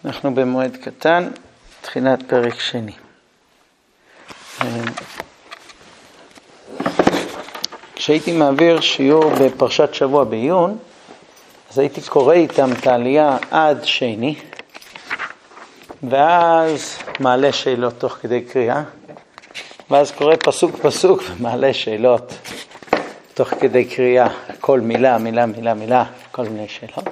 אנחנו במועד קטן, תחילת פרק שני. כשהייתי מעביר שיעור בפרשת שבוע בעיון, אז הייתי קורא איתם את העלייה עד שני, ואז מעלה שאלות תוך כדי קריאה, ואז קורא פסוק פסוק ומעלה שאלות תוך כדי קריאה, כל מילה, כל מיני שאלות.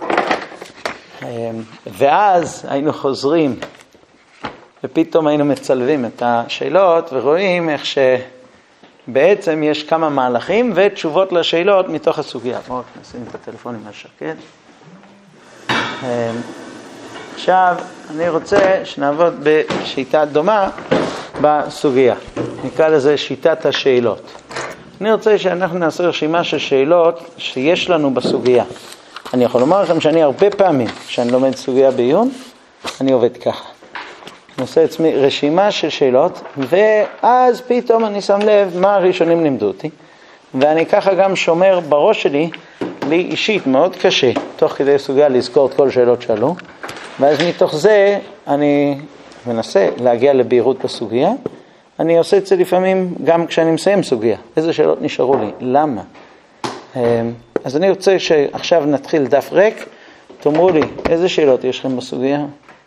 ואז היינו חוזרים ופתאום היינו מצלבים את השאלות ורואים איך שבעצם יש כמה מהלכים ותשובות לשאלות מתוך הסוגיה. בואו נשים את הטלפונים על שקט. עכשיו אני רוצה שנעבוד בשיטה דומה בסוגיה, נקרא לזה שיטת השאלות. אני רוצה שאנחנו נעשה רשימה של שאלות שיש לנו בסוגיה. אני יכול לומר לכם שאני הרבה פעמים, כשאני לומד סוגיה בעיון, אני עובד ככה. אני עושה עצמי רשימה של שאלות, ואז פתאום אני שם לב מה הראשונים לימדו אותי, ואני ככה גם שומר בראש שלי, לי אישית מאוד קשה, תוך כדי סוגיה לזכור את כל שאלות שעלו, ואז מתוך זה אני מנסה להגיע לבהירות בסוגיה, אני עושה את זה לפעמים גם כשאני מסיים סוגיה. איזה שאלות נשארו לי? למה? אז אני רוצה שעכשיו נתחיל דף ריק, תאמרו לי, איזה שאלות יש לכם בסוגיה?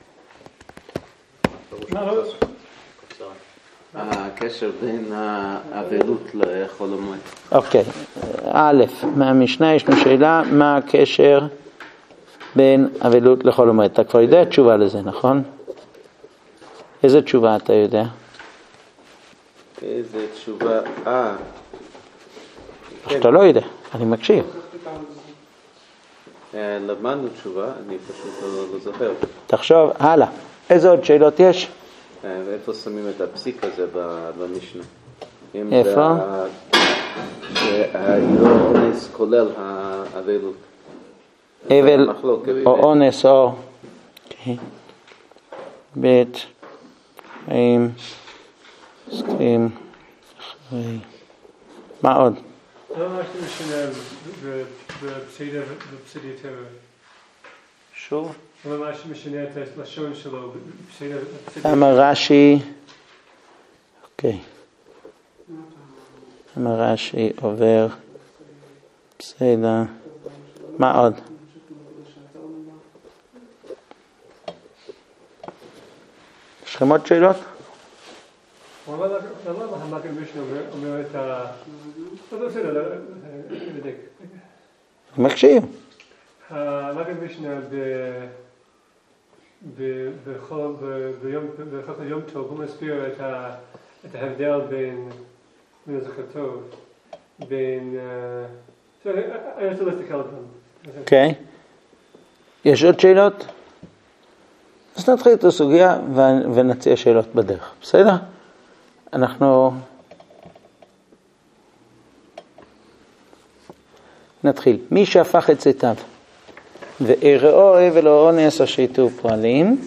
הקשר בין האבלות לחול המועד. אוקיי, א', מהמשנה יש לנו שאלה, מה הקשר בין אבלות לחול המועד? אתה כבר יודע תשובה לזה, נכון? איזה תשובה אתה יודע? איזה תשובה? אתה לא יודע, אני מקשיב. למדנו תשובה, אני פשוט לא זוכר. תחשוב, הלאה. איזה עוד שאלות יש? איפה שמים את הפסיק הזה במשנה? איפה? שהאילו אונס כולל האבלות. אבל או אונס או בית חיים סכים אחרי. מה עוד? לא ממש משנה בפסידי טבע. שוב? לא ממש משנה את הלשון שלו בפסידי. למה רש"י, אוקיי. למה רש"י עובר בסדר. מה עוד? יש לכם עוד שאלות? למה המגן משנה אומר את ה... לא בסדר, נבדק. מקשיב. המגן משנה בחוק היום טוב, הוא מסביר את ההבדל בין זכר טוב, בין... אני רוצה להסתכל על זה. אוקיי. יש עוד שאלות? אז נתחיל את הסוגיה ונציע שאלות בדרך. בסדר? אנחנו נתחיל. מי שהפך את צאתיו ואיראו אבל או אונס השייטו פועלים,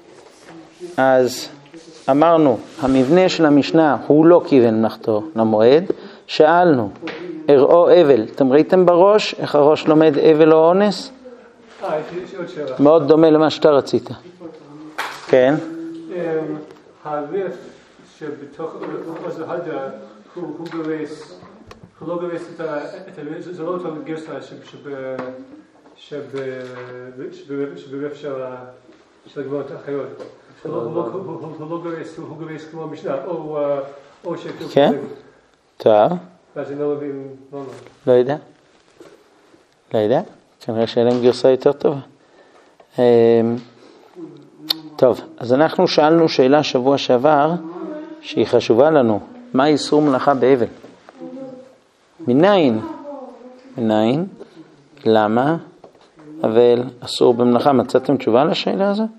אז אמרנו, המבנה של המשנה הוא לא כיוון מלאכתו למועד. שאלנו, איראו אבל, אתם ראיתם בראש איך הראש לומד אבל או אונס? יש עוד שאלה. מאוד דומה למה שאתה רצית. כן? האביף שבתוך עוז ההדה הוא לא גרס את זה לא אותו גרסה שבריף של הגמרות האחרות. הוא לא גרס, הוא גרס כמו המשנה, או שכתוב. כן? טוב. ואז אני לא מבין, לא יודע. כנראה שאלה עם גרסה יותר טובה. טוב, אז אנחנו שאלנו שאלה שבוע שעבר, שהיא חשובה לנו. מה איסור מלאכה באבל? מניין? למה? אבל אסור במלאכה. מצאתם תשובה לשאלה הזו?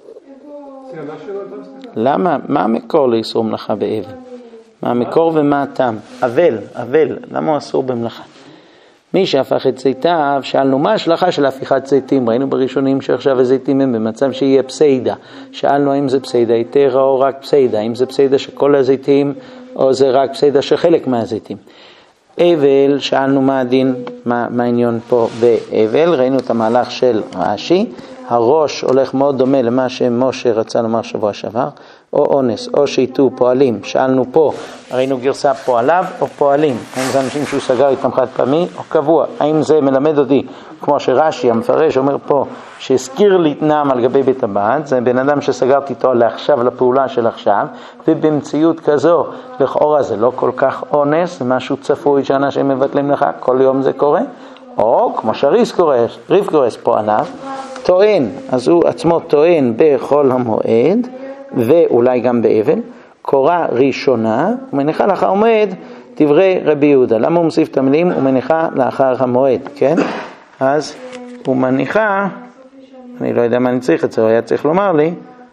למה? מה המקור לאיסור מלאכה באבל? מה המקור ומה הטעם? אבל, למה הוא אסור במלאכה? מי שהפך את זיתיו, שאלנו מה ההשלכה של הפיכת זיתים, ראינו בראשונים שעכשיו הזיתים הם במצב שיהיה פסיידה, שאלנו האם זה פסיידה היתרה או רק פסיידה, האם זה פסיידה שכל הזיתים או זה רק פסיידה שחלק מהזיתים. אבל, שאלנו מה הדין, מה העניין פה באבל, ראינו את המהלך של רש"י, הראש הולך מאוד דומה למה שמשה רצה לומר שבוע שעבר, או אונס, או שיתו פועלים. שאלנו פה, ראינו גרסה פועליו או פועלים. האם זה אנשים שהוא סגר איתם חד פעמי או קבוע? האם זה מלמד אותי, כמו שרש"י המפרש אומר פה, שהזכיר להתנעם על גבי בית הבד, זה בן אדם שסגרתי איתו לעכשיו, לפעולה של עכשיו, ובמציאות כזו, לכאורה זה לא כל כך אונס, זה משהו צפוי שאנשים מבטלים לך, כל יום זה קורה. או כמו שריף קורס פועליו, טוען, אז הוא עצמו טוען בחול המועד, ואולי גם באבן, קורא ראשונה, ומניחה לאחר המועד דברי רבי יהודה. למה הוא מוסיף את המילים? ומניחה לאחר המועד, כן? אז הוא מניחה, אני לא יודע מה אני צריך את זה, הוא היה צריך לומר לי,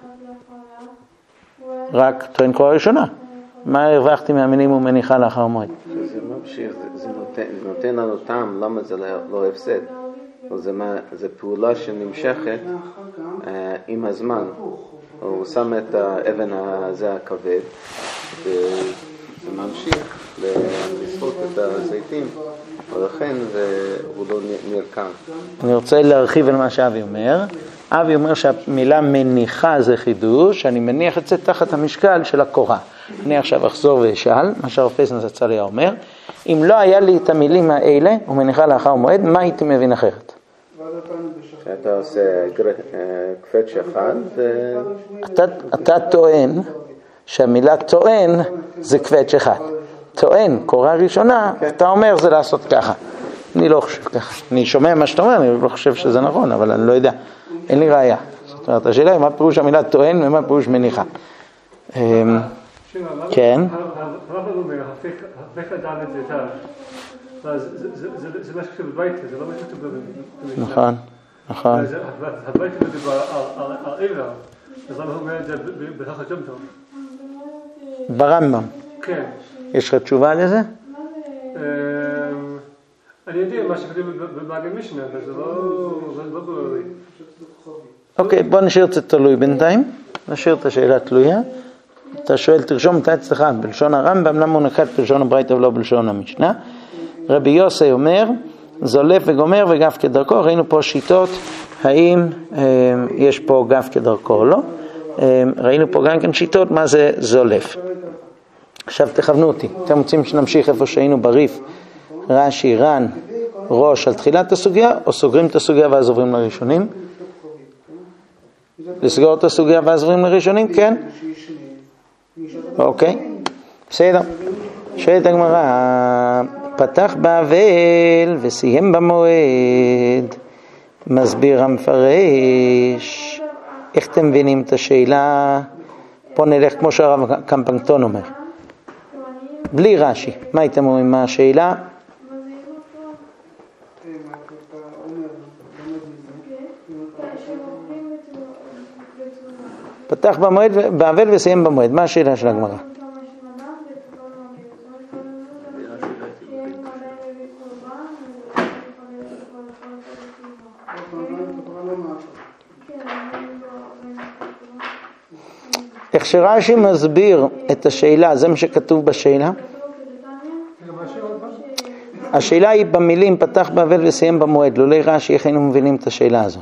רק טוען קורא ראשונה. מה הרווחתי מהמילים ומניחה לאחר המועד? זה ממשיך, זה נותן לנו טעם, למה זה לא הפסד. זה פעולה שנמשכת עם הזמן. הוא שם את האבן הזה הכבד, וזה ממשיך לסחוט את הזיתים, ולכן הוא לא נרקם. אני רוצה להרחיב על מה שאבי אומר. אבי אומר שהמילה מניחה זה חידוש, אני מניח את זה תחת המשקל של הקורא. אני עכשיו אחזור ואשאל, מה שהרב פסנס הצליה אומר, אם לא היה לי את המילים האלה, ומניחה לאחר מועד, מה הייתי מבין אחרת? שאתה עושה קפץ אחד אתה טוען שהמילה טוען זה קפץ אחד. טוען, קורא ראשונה, אתה אומר זה לעשות ככה. אני לא חושב ככה. אני שומע מה שאתה אומר, אני לא חושב שזה נכון, אבל אני לא יודע. אין לי ראייה. זאת אומרת, השאלה היא מה פירוש המילה טוען ומה פירוש מניחה. כן. הרב אומר, הפך אדם את זה טעם. זה מה שכתוב בביתה, זה לא מה שכתוב במשנה. נכון, נכון. הביתה מדובר על עירה, אז למה הוא אומר את זה בהלכות יום טוב? ברמב"ם. כן. יש לך תשובה לזה? אני יודע מה שכתוב במגיד משנה, אבל זה לא ברור לי. אוקיי, בוא נשאיר את זה תלוי בינתיים. נשאיר את השאלה תלויה. אתה שואל, תרשום מתי אצלך בלשון הרמב"ם, למה הוא נקט בלשון הברייתא ולא בלשון המשנה? רבי יוסי אומר, זולף וגומר וגף כדרכו. ראינו פה שיטות, האם יש פה גף כדרכו או לא. ראינו פה גם כן שיטות, מה זה זולף. עכשיו תכוונו אותי, אתם רוצים שנמשיך איפה שהיינו בריף, רש"י, ר"ן, ראש על תחילת הסוגיה, או סוגרים את הסוגיה ואז עוברים לראשונים? לסגור את הסוגיה ואז עוברים לראשונים? כן? אוקיי, בסדר. שואלת הגמרא, פתח באבל וסיים במועד, מסביר המפרש. איך אתם מבינים את השאלה? פה נלך כמו שהרב קמפנגטון אומר, בלי רש"י. מה הייתם אומרים מה השאלה? פתח במועד, באבל וסיים במועד. מה השאלה של הגמרא? איך שרש"י מסביר את השאלה, זה מה שכתוב בשאלה. השאלה היא במילים פתח באבל וסיים במועד. לולי רש"י, איך היינו מבינים את השאלה הזו?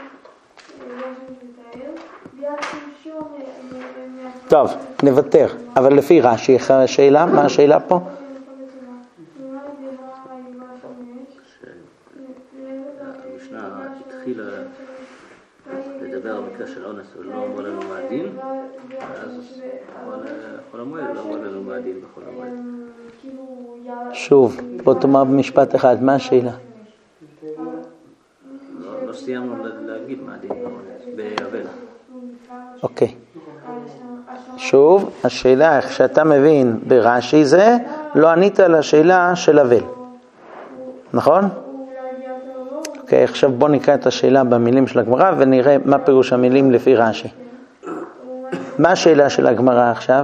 טוב, נוותר. אבל לפי רש"י, איך השאלה? מה השאלה פה? המשנה התחילה לדבר על מקרה של אונס, הוא לא אמר לנו מה הדין, אז חול המועד לא אמר לנו מה הדין בחול המועד. שוב, בוא תאמר במשפט אחד, מה השאלה? לא סיימנו להגיד מה הדין באבל. אוקיי. שוב, השאלה, איך שאתה מבין ברש"י זה, לא ענית על השאלה של אבל. נכון? אוקיי, עכשיו בוא נקרא את השאלה במילים של הגמרא ונראה מה פירוש המילים לפי רש"י. מה השאלה של הגמרא עכשיו?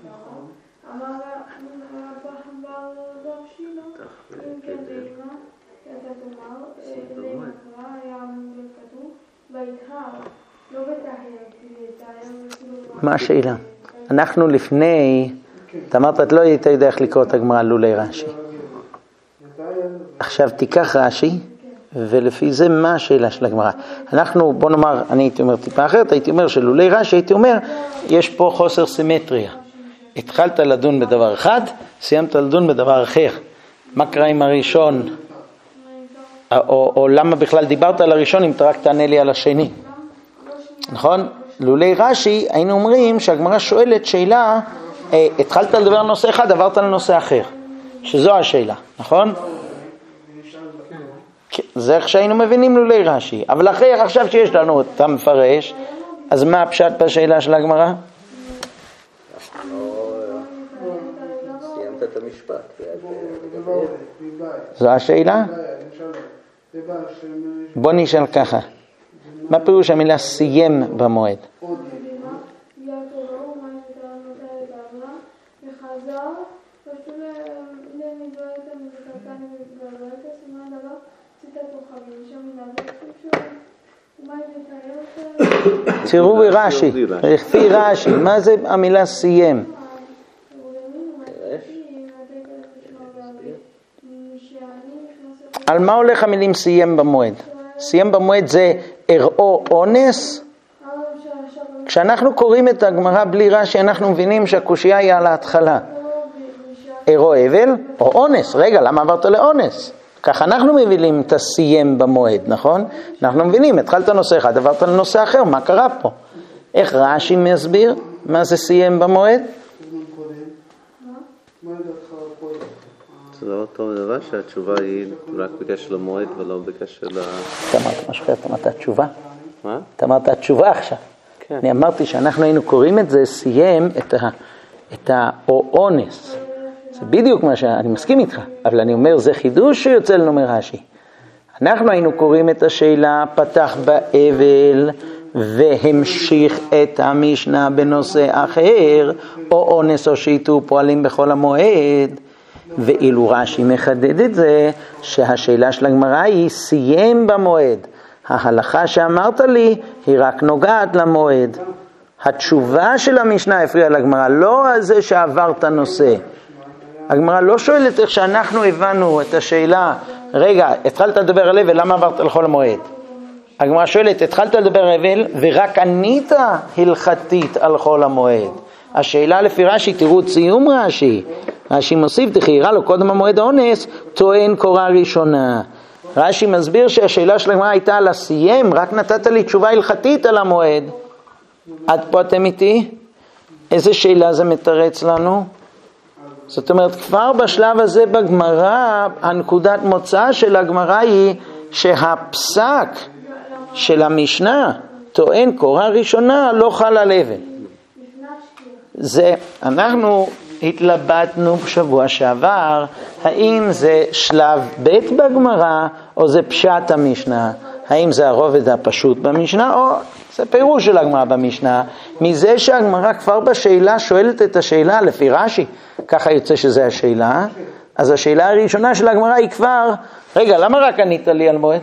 מה השאלה? אנחנו לפני, אתה אמרת, את לא היית יודע איך לקרוא את הגמרא לולי רש"י. עכשיו תיקח רש"י ולפי זה מה השאלה של הגמרא? אנחנו, בוא נאמר, אני הייתי אומר טיפה אחרת, הייתי אומר שלולי רש"י, הייתי אומר, יש פה חוסר סימטריה. התחלת לדון בדבר אחד, סיימת לדון בדבר אחר. מה קרה עם הראשון? או למה בכלל דיברת על הראשון אם אתה רק תענה לי על השני? נכון? לולי רש"י היינו אומרים שהגמרא שואלת שאלה, התחלת לדבר על נושא אחד, עברת לנושא אחר. שזו השאלה, נכון? זה איך שהיינו מבינים לולי רש"י. אבל אחרי עכשיו שיש לנו אתה מפרש, אז מה הפשט בשאלה של הגמרא? סיימת את המשפט. זו השאלה? בוא נשאל ככה. מה פירוש המילה סיים במועד? תראו ברש"י, לפי רש"י, מה זה המילה סיים? על מה הולך המילים סיים במועד? סיים במועד זה אראו אונס? כשאנחנו קוראים את הגמרא בלי רש"י, אנחנו מבינים שהקושיה היא על ההתחלה. אראו אבל או אונס. רגע, למה עברת לאונס? כך אנחנו מבינים את הסיים במועד, נכון? אנחנו מבינים, התחלת נושא אחד, עברת לנושא אחר, מה קרה פה? איך רש"י מסביר? מה זה סיים במועד? זה לא אותו דבר שהתשובה היא רק בקשר למועד ולא בקשר ל... אתה אמרת משהו אחר, אתה אמרת התשובה? מה? אתה אמרת התשובה עכשיו. כן. אני אמרתי שאנחנו היינו קוראים את זה, סיים את או אונס. זה בדיוק מה שאני מסכים איתך, אבל אני אומר, זה חידוש שיוצא לנו מרש"י. אנחנו היינו קוראים את השאלה, פתח באבל והמשיך את המשנה בנושא אחר, או אונס או שיתו פועלים בכל המועד. ואילו רש"י מחדד את זה, שהשאלה של הגמרא היא סיים במועד. ההלכה שאמרת לי היא רק נוגעת למועד. התשובה של המשנה הפריעה לגמרא, לא על זה שעברת נושא. הגמרא לא שואלת איך שאנחנו הבנו את השאלה, רגע, התחלת לדבר על אבל, למה עברת לכל המועד? הגמרא שואלת, התחלת לדבר על אבל ורק ענית הלכתית על כל המועד. השאלה לפי רש"י, תראו ציום רש"י. רש"י מוסיף, תחיירה לו קודם המועד האונס, טוען קורה ראשונה. רש"י מסביר שהשאלה של הגמרא הייתה על הסיים, רק נתת לי תשובה הלכתית על המועד. עד פה אתם איתי? איזה שאלה זה מתרץ לנו? זאת אומרת, כבר בשלב הזה בגמרא, הנקודת מוצא של הגמרא היא שהפסק של המשנה, טוען קורה ראשונה, לא חל על אבל. זה, אנחנו התלבטנו בשבוע שעבר, האם זה שלב ב' בגמרא, או זה פשט המשנה, האם זה הרובד הפשוט במשנה, או זה פירוש של הגמרא במשנה, מזה שהגמרא כבר בשאלה שואלת את השאלה לפי רש"י, ככה יוצא שזה השאלה, אז השאלה הראשונה של הגמרא היא כבר, רגע, למה רק ענית לי על מועד?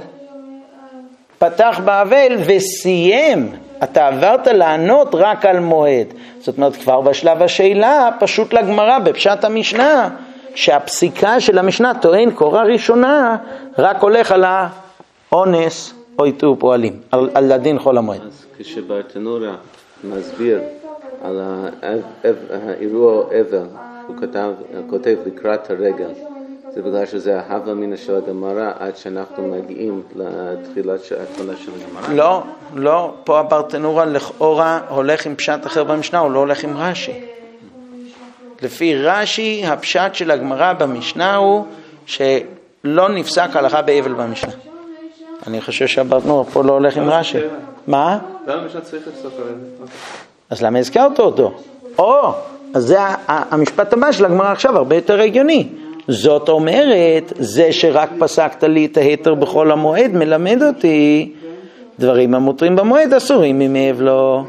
פתח באבל וסיים, אתה עברת לענות רק על מועד. זאת אומרת, כבר בשלב השאלה, פשוט לגמרא בפשט המשנה, שהפסיקה של המשנה טוען קורה ראשונה, רק הולך על האונס או איתור פועלים, על הדין חול המועד. אז כשברטנורה מסביר על האירוע אבל, הוא כותב לקראת הרגל, זה בגלל שזה ההווה מן של הגמרא עד שאנחנו מגיעים לתחילת ההתחלה של הגמרא? לא, פה הברטנורה לכאורה הולך עם פשט אחר במשנה, הוא לא הולך עם רש"י. לפי רש"י, הפשט של הגמרא במשנה הוא שלא נפסק הלכה באבל במשנה. אני חושב שהברטנורה פה לא הולך עם רש"י. מה? למה משנה צריך לפסוק על זה? אז למה הזכרת אותו? אז זה המשפט הבא של הגמרא עכשיו, הרבה יותר הגיוני. זאת אומרת, זה שרק פסקת לי את ההיתר בכל המועד, מלמד אותי דברים המותרים במועד אסורים ממעבר לו.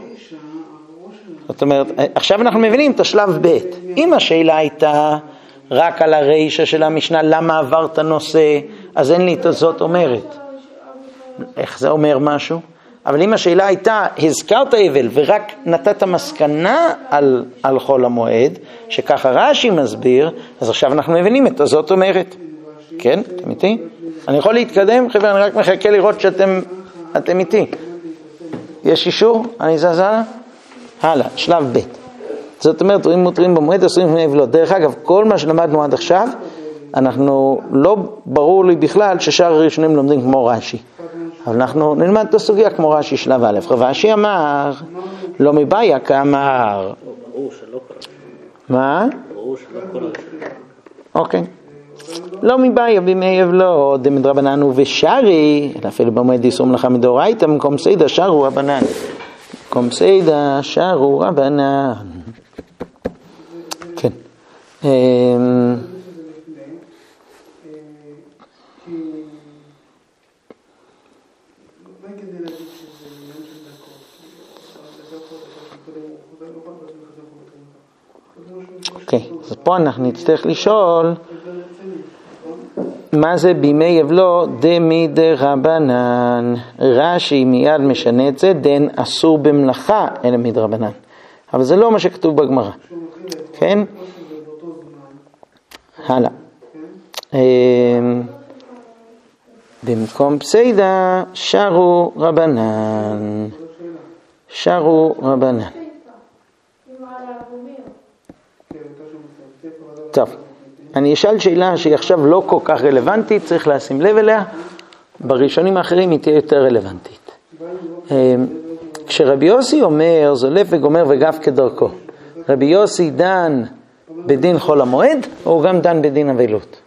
זאת אומרת, עכשיו אנחנו מבינים את השלב ב'. אם השאלה הייתה רק על הרישה של המשנה, למה עברת נושא, אז אין לי את זאת אומרת. איך זה אומר משהו? אבל אם השאלה הייתה, הזכרת אבל ורק נתת מסקנה על חול המועד, שככה רש"י מסביר, אז עכשיו אנחנו מבינים את הזאת אומרת. כן? אתם איתי? אני יכול להתקדם? חבר'ה, אני רק מחכה לראות שאתם איתי. יש אישור? אני זז הלאה? הלאה, שלב ב'. זאת אומרת, דברים מותרים במועד, אסורים בפני אבלות. דרך אגב, כל מה שלמדנו עד עכשיו, אנחנו לא ברור לי בכלל ששאר הראשונים לומדים כמו רש"י. אבל אנחנו נלמד את הסוגיה כמו רש"י שלב א'. רש"י אמר, לא מבעיה כאמר. ברור שלא כל מה? ברור שלא כל הראשונים. אוקיי. לא מבעיה בימי אבלות, דמדרבנן ובשרי, אלא אפילו במועד איסור מלאכה מדאורייתא, במקום סיידא שרו רבנן. במקום סיידא שרו רבנן. כן. אוקיי, אז פה אנחנו נצטרך לשאול מה זה בימי אבלות דמדרבנן. רש"י מיד משנה את זה, דן אסור במלאכה אלא מדרבנן, אבל זה לא מה שכתוב בגמרא. כן? הלאה. במקום פסיידא שרו רבנן. שרו רבנן. טוב, אני אשאל שאלה שהיא עכשיו לא כל כך רלוונטית, צריך לשים לב אליה. בראשונים האחרים היא תהיה יותר רלוונטית. כשרבי יוסי אומר זולף וגומר וגף כדרכו, רבי יוסי דן בדין חול המועד או גם דן בדין אבלות?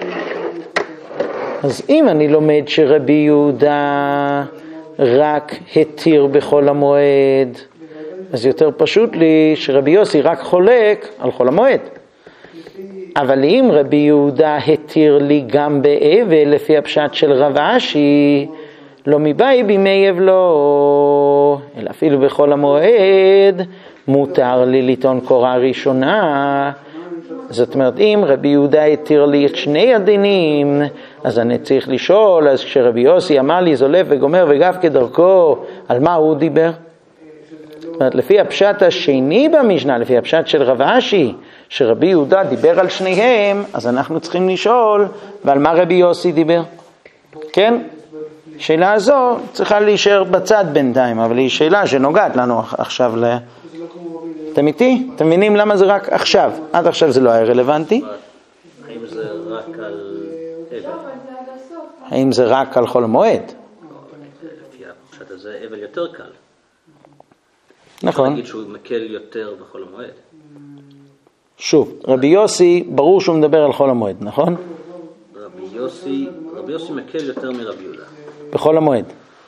אז אם אני לומד שרבי יהודה רק התיר בחול המועד, אז יותר פשוט לי שרבי יוסי רק חולק על חול המועד. אבל אם רבי יהודה התיר לי גם באבל לפי הפשט של רב אשי, לא מבאי בימי אבלו, אלא אפילו בחול המועד, מותר לי לטעון קורא ראשונה. זאת אומרת, אם רבי יהודה התיר לי את שני הדינים, אז אני צריך לשאול, אז כשרבי יוסי אמר לי זולף וגומר וגף כדרכו, על מה הוא דיבר? זאת אומרת, לפי הפשט השני במשנה, לפי הפשט של רב אשי, שרבי יהודה דיבר על שניהם, אז אנחנו צריכים לשאול, ועל מה רבי יוסי דיבר? כן? שאלה הזו צריכה להישאר בצד בינתיים, אבל היא שאלה שנוגעת לנו עכשיו אתם איתי? אתם מבינים למה זה רק עכשיו? עד עכשיו זה לא היה רלוונטי? האם זה רק על אבל? האם זה רק על חול המועד? לפי הפשט הזה אבל יותר קל. נכון. נגיד שהוא מקל יותר בחול המועד. שוב, רבי יוסי, ברור שהוא מדבר על חול המועד, נכון? רבי יוסי מקל יותר מרבי יהודה. בחול המועד.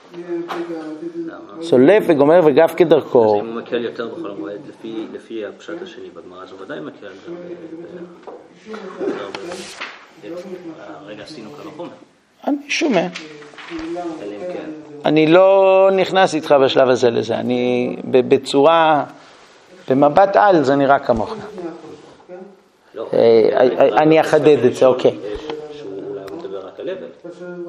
סולף וגומר וגף כדרכו. אז אם הוא מקל יותר בחול המועד, לפי הפשט השני בגמרא, אז הוא ודאי מקל. רגע, עשינו כאן החומר. אני שומע. אני לא נכנס איתך בשלב הזה לזה. אני בצורה, במבט על זה נראה כמוך. אני אחדד את זה, אוקיי. שהוא אולי מדבר רק על אבל.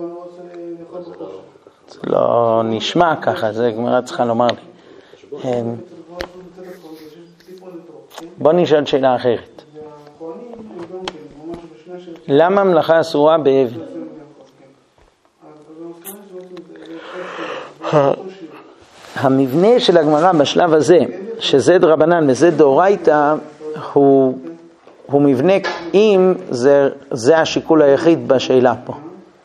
זה לא נשמע ככה, זה גמרא צריכה לומר לי. בוא נשאל שאלה אחרת. למה מלאכה אסורה באבן? המבנה של הגמרא בשלב הזה, שזה דרבנן וזה דאורייתא, הוא מבנה אם זה השיקול היחיד בשאלה פה.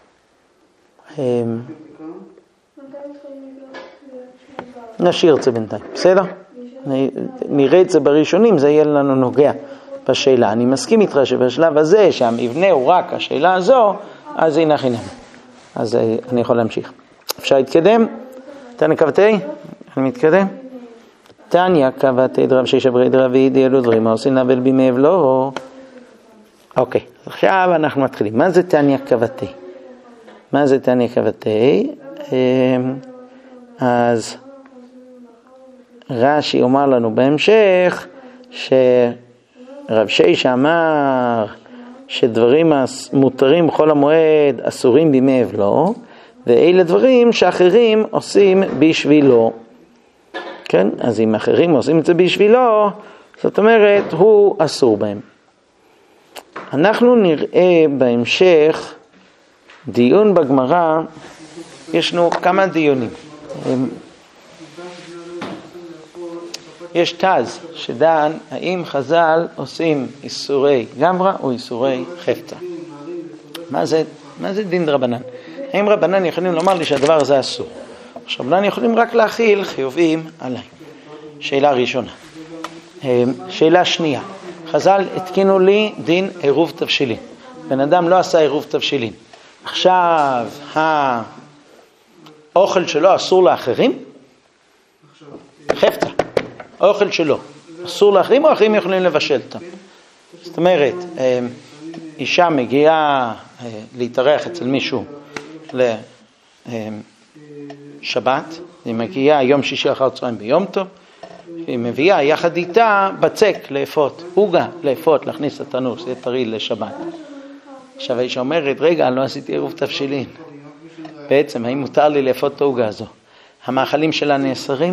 נשאיר את זה בינתיים, בסדר? נראה את זה בראשונים, זה יהיה לנו נוגע בשאלה. אני מסכים איתך שבשלב הזה, שהמבנה הוא רק השאלה הזו, אז הנה חינם. אז אני יכול להמשיך. אפשר להתקדם? תניא קבתי? אני מתקדם? תניא קבתי דרב שישא ברי דרביד, אלו דברים העושים אבל בימי אבלו. אוקיי, עכשיו אנחנו מתחילים. מה זה תניא קבתי? מה זה תניא קבתי? אז רש"י אומר לנו בהמשך שרב שישא אמר שדברים מותרים בכל המועד אסורים בימי אבלו, ואלה דברים שאחרים עושים בשבילו. כן? אז אם אחרים עושים את זה בשבילו, זאת אומרת הוא אסור בהם. אנחנו נראה בהמשך דיון בגמרא, ישנו כמה דיונים. יש תז שדן האם חז"ל עושים איסורי גמרא או איסורי חפצה. מה זה דין דרבנן? האם רבנן יכולים לומר לי שהדבר הזה אסור? רבנן יכולים רק להכיל חיובים עליי. שאלה ראשונה. שאלה שנייה. חז"ל התקינו לי דין עירוב תבשילין. בן אדם לא עשה עירוב תבשילין. עכשיו האוכל שלו אסור לאחרים? חפצה. האוכל שלו אסור לאחרים או אחרים יכולים לבשל אותם? זאת אומרת, אישה מגיעה להתארח אצל מישהו לשבת, היא מגיעה יום שישי אחר צהריים ביום טוב, היא מביאה יחד איתה בצק לאפות, עוגה לאפות, להכניס לתנור, זה טרי לשבת. עכשיו האישה אומרת, רגע, לא עשיתי עירוב תבשילין. בעצם, האם מותר לי לאפות את העוגה הזו? המאכלים שלה נאסרים?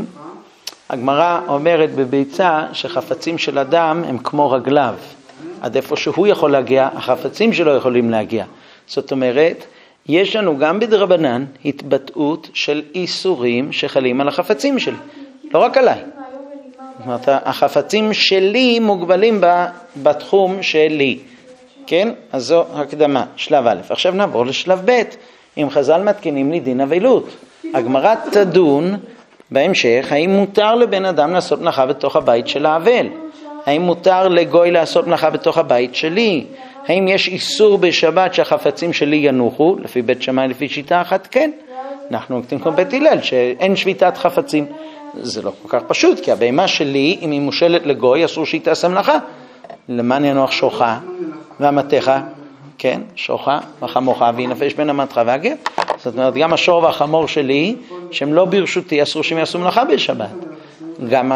הגמרא אומרת בביצה שחפצים של אדם הם כמו רגליו. עד איפה שהוא יכול להגיע, החפצים שלו יכולים להגיע. זאת אומרת, יש לנו גם בדרבנן התבטאות של איסורים שחלים על החפצים שלי. לא רק עליי. זאת אומרת, החפצים שלי מוגבלים בתחום שלי. כן? אז זו הקדמה, שלב א'. עכשיו נעבור לשלב ב'. אם חז"ל מתקינים לי דין אבלות. הגמרא תדון בהמשך, האם מותר לבן אדם לעשות מלאכה בתוך הבית של האבל? האם מותר לגוי לעשות מלאכה בתוך הבית שלי? האם יש איסור בשבת שהחפצים שלי ינוחו? לפי בית שמאי, לפי שיטה אחת, כן. אנחנו נקטים כמו בית הלל, שאין שביתת חפצים. זה לא כל כך פשוט, כי הבהמה שלי, אם היא מושלת לגוי, אסור שהיא תעשה מלאכה. למען ינוח שוחה והמתך, כן, שוחה וחמוכה, וינפש בין המתך והגר. זאת אומרת, גם השור והחמור שלי, שהם לא ברשותי, אסור שהם יעשו מלאכה בשבת. גם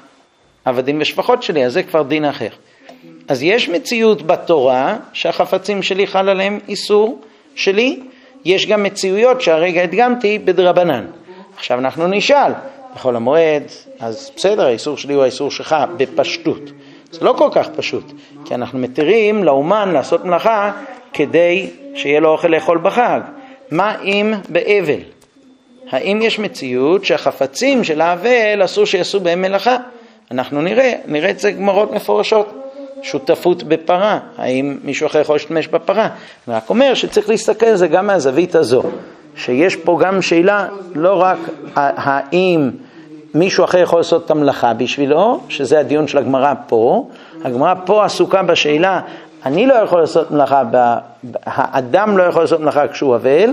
העבדים ושפחות שלי, אז זה כבר דין אחר. אז יש מציאות בתורה שהחפצים שלי חל עליהם איסור שלי, יש גם מציאויות שהרגע הדגמתי בדרבנן. עכשיו אנחנו נשאל, בכל המועד, אז בסדר, האיסור שלי הוא האיסור שלך בפשטות. זה לא כל כך פשוט, כי אנחנו מתירים לאומן לעשות מלאכה כדי שיהיה לו אוכל לאכול בחג. מה אם באבל? האם יש מציאות שהחפצים של האבל אסור שיעשו בהם מלאכה? אנחנו נראה את זה גמרות מפורשות. שותפות בפרה, האם מישהו אחר יכול להשתמש בפרה? אני רק אומר שצריך להסתכל על זה גם מהזווית הזו, שיש פה גם שאלה לא רק האם מישהו אחר יכול לעשות את המלאכה בשבילו, שזה הדיון של הגמרא פה. הגמרא פה עסוקה בשאלה, אני לא יכול לעשות מלאכה, האדם לא יכול לעשות מלאכה כשהוא אבל,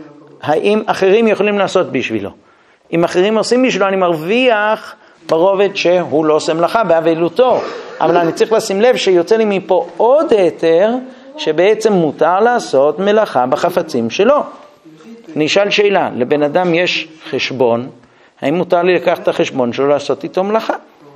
האם אחרים יכולים לעשות בשבילו? אם אחרים עושים בשבילו, אני מרוויח ברובד שהוא לא עושה מלאכה באבלותו. אבל אני צריך לשים לב שיוצא לי מפה עוד היתר, שבעצם מותר לעשות מלאכה בחפצים שלו. נשאל שאלה, לבן אדם יש חשבון, האם מותר לי לקחת את החשבון שלו לעשות איתו מלאכה?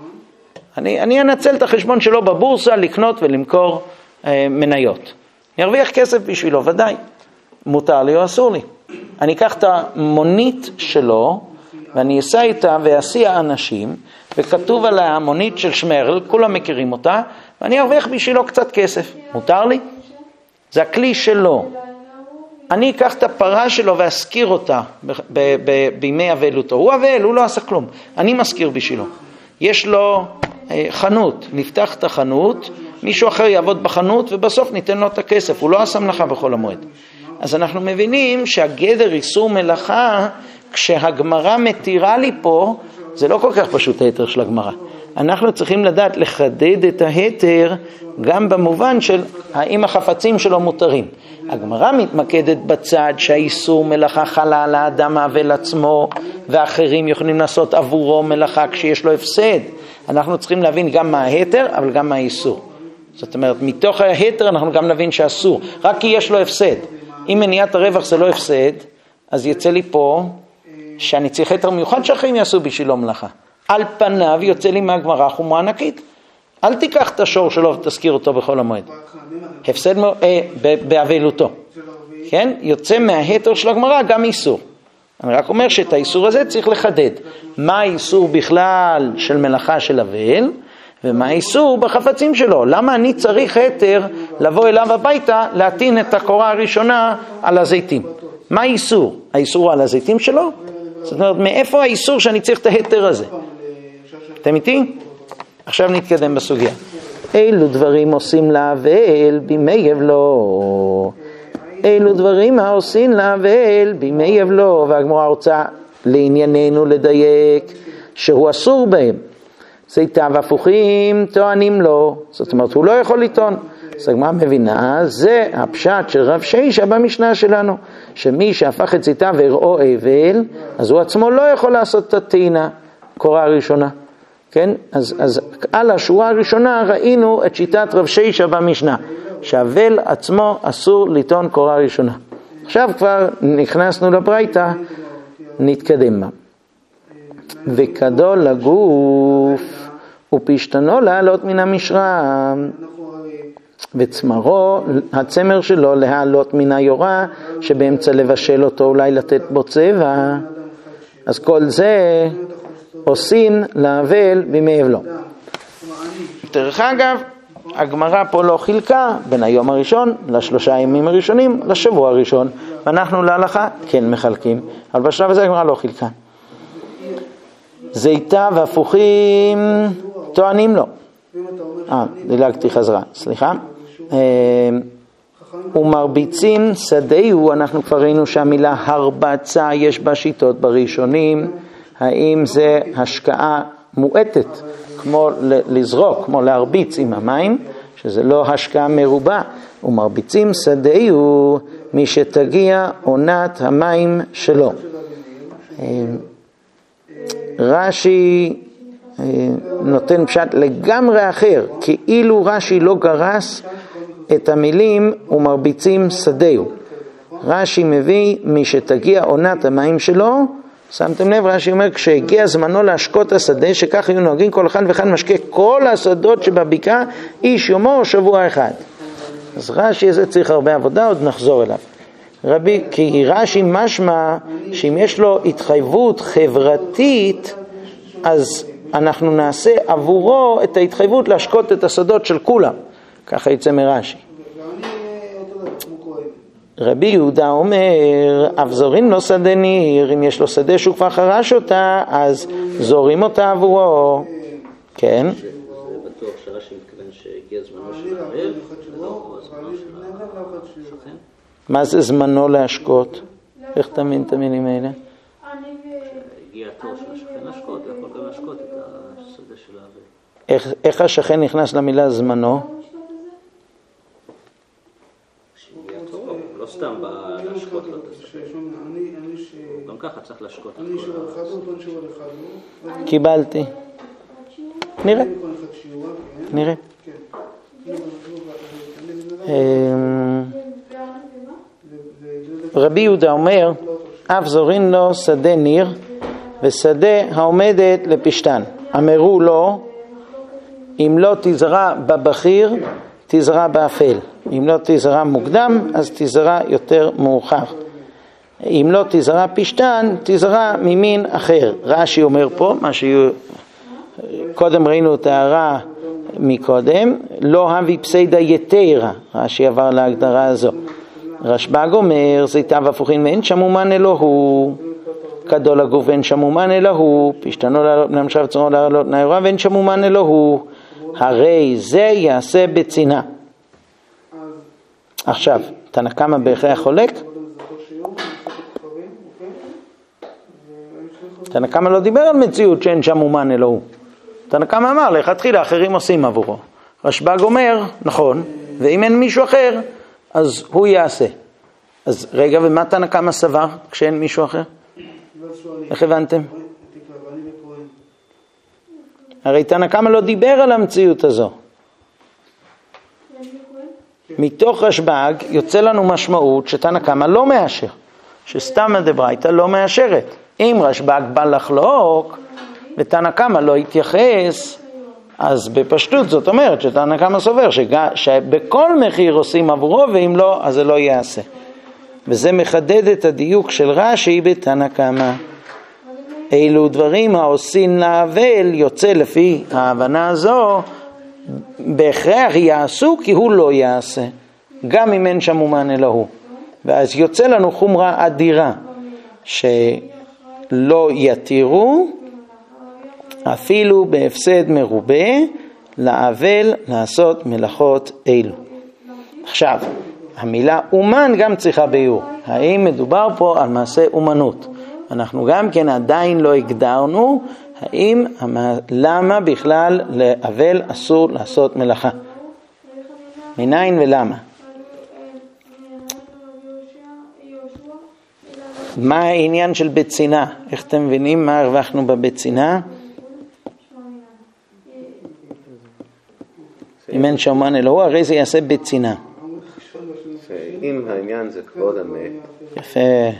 אני אנצל את החשבון שלו בבורסה לקנות ולמכור מניות. אני ארוויח כסף בשבילו, ודאי. מותר לי או אסור לי. אני אקח את המונית שלו ואני אסע איתה ואסיע אנשים, וכתוב עליה המונית של שמרל, כולם מכירים אותה, ואני ארוויח בשבילו קצת כסף. מותר לי? זה הכלי שלו. אני אקח את הפרה שלו ואזכיר אותה בימי אבלותו. הוא אבל, הוא לא עשה כלום. אני מזכיר בשבילו. יש לו חנות, נפתח את החנות, מישהו אחר יעבוד בחנות ובסוף ניתן לו את הכסף. הוא לא עשה מלאכה בכל המועד. אז אנחנו מבינים שהגדר איסור מלאכה, כשהגמרא מתירה לי פה, זה לא כל כך פשוט היתר של הגמרא. אנחנו צריכים לדעת לחדד את ההיתר גם במובן של האם החפצים שלו מותרים. הגמרא מתמקדת בצד שהאיסור מלאכה חלה על האדם האבל עצמו, ואחרים יכולים לעשות עבורו מלאכה כשיש לו הפסד. אנחנו צריכים להבין גם מה ההיתר, אבל גם מה האיסור. זאת אומרת, מתוך ההיתר אנחנו גם נבין שאסור, רק כי יש לו הפסד. אם מניעת הרווח זה לא הפסד, אז יצא לי פה שאני צריך היתר מיוחד שאחרים יעשו בשבילו מלאכה. על פניו יוצא לי מהגמרא חומרה ענקית. אל תיקח את השור שלו ותזכיר אותו בכל המועד. הפסד באבלותו. כן? יוצא מההיתר של הגמרא גם איסור. אני רק אומר שאת האיסור הזה צריך לחדד. מה האיסור בכלל של מלאכה של אבל, ומה האיסור בחפצים שלו. למה אני צריך היתר לבוא אליו הביתה להטעין את הקורה הראשונה על הזיתים? מה האיסור? האיסור על הזיתים שלו? זאת אומרת, מאיפה האיסור שאני צריך את ההיתר הזה? אתם איתי? עכשיו נתקדם בסוגיה. אילו דברים עושים לאבל בימי יבלו? אילו דברים העושים לאבל בימי יבלו? והגמרא רוצה לענייננו לדייק שהוא אסור בהם. זיתיו הפוכים טוענים לו, זאת אומרת הוא לא יכול לטעון. אז הגמרא מבינה, זה הפשט של רב שישה במשנה שלנו, שמי שהפך את זיתיו והראו אבל, אז הוא עצמו לא יכול לעשות את הטעינה, קורה הראשונה. כן? אז על השורה הראשונה ראינו את שיטת רב שישה במשנה, שהאבל עצמו אסור לטעון קורה ראשונה. עכשיו כבר נכנסנו לברייתא, נתקדם בה. וקדול לגוף ופשתנו לעלות מן המשרה, וצמרו, הצמר שלו להעלות מן היורה, שבאמצע לבשל אותו אולי לתת בו צבע. אז כל זה עושים לאבל בימי אבלו. דרך אגב, הגמרא פה לא חילקה בין היום הראשון לשלושה הימים הראשונים לשבוע הראשון, ואנחנו להלכה כן מחלקים, אבל בשלב הזה הגמרא לא חילקה. זיתיו הפוכים טוענים לו. דילגתי חזרה, סליחה. ומרביצים שדהו, אנחנו כבר ראינו שהמילה הרבצה יש בה שיטות בראשונים. האם זה השקעה מועטת, כמו לזרוק, כמו להרביץ עם המים, שזה לא השקעה מרובה. ומרביצים שדהו מי שתגיע עונת המים שלו. רש"י נותן פשט לגמרי אחר, כאילו רש"י לא גרס את המילים ומרביצים שדהו. רש"י מביא מי שתגיע עונת המים שלו. שמתם לב, רש"י אומר כשהגיע זמנו להשקות השדה, שכך היו נוהגים כל אחד ואחד משקה כל השדות שבבקעה איש יומו או שבוע אחד. אז רש"י הזה צריך הרבה עבודה, עוד נחזור אליו. כי רש"י משמע שאם יש לו התחייבות חברתית, אז אנחנו נעשה עבורו את ההתחייבות להשקות את השדות של כולם. ככה יצא מרש"י. רבי יהודה אומר, אף זורין לו שדה ניר, אם יש לו שדה שהוא כבר חרש אותה, אז זורים אותה עבורו. כן? זה בטוח שרש"י מתכוון שהגיע זמנו של האבל, לא זמנו של השכן. מה זה זמנו להשקות? איך תאמין את המילים האלה? הגיע התור של השכן להשקות, הוא יכול גם להשקות את השדה של האבל. איך השכן נכנס למילה זמנו? לא סתם בא להשקות לו את השדה. גם ככה צריך להשקות את כל השדה. קיבלתי. נראה. רבי יהודה אומר, אף זורין לו שדה ניר ושדה העומדת לפשתן. אמרו לו, אם לא תזרע בבחיר, תזרע באפל. אם לא תזרע מוקדם, אז תזרע יותר מאוחר. אם לא תזרע פשתן, תזרע ממין אחר. רש"י אומר פה, מה שקודם ראינו את ההערה מקודם, לא הביא פסיידה יתרה. רש"י עבר להגדרה הזו. רשב"ג אומר, זיתיו הפוכים ואין שמומן אלוהו, גדול הגוף ואין שמומן אלוהו, פשתנו לעלות נמשב צורו לעלות נעירה ואין שמומן אלוהו, הרי זה יעשה בצינה. עכשיו, תנא קמא בהכרח חולק? תנא קמא לא דיבר על מציאות שאין שמומן אלוהו. תנא קמא אמר, לכתחילה אחרים עושים עבורו. רשב"ג אומר, נכון, ואם אין מישהו אחר, אז הוא יעשה. אז רגע, ומה תנא קמא סבר כשאין מישהו אחר? איך הבנתם? הרי תנא קמא לא דיבר על המציאות הזו. מתוך רשב"ג יוצא לנו משמעות שתנא קמא לא מאשר, שסתמא דברייתא לא מאשרת. אם רשב"ג בא לחלוק ותנא קמא לא יתייחס, אז בפשטות זאת אומרת שתנא קמא סובר שבכל מחיר עושים עבורו, ואם לא, אז זה לא יעשה. וזה מחדד את הדיוק של רש"י בתנא קמא. אילו דברים העושים לאבל, יוצא לפי ההבנה הזו, בהכרח יעשו כי הוא לא יעשה, גם אם אין שם אומן אלא הוא. ואז יוצא לנו חומרה אדירה, שלא יתירו, אפילו בהפסד מרובה, לאבל לעשות מלאכות אלו. עכשיו, המילה אומן גם צריכה ביור. האם מדובר פה על מעשה אומנות? אנחנו גם כן עדיין לא הגדרנו האם, למה בכלל לאבל אסור לעשות מלאכה. מניין ולמה? מה העניין של בצינה? איך אתם מבינים מה הרווחנו בבצינה? אם אין שאומן אלוהו, הרי זה יעשה בצינה. אם העניין זה כבוד המת. יפה.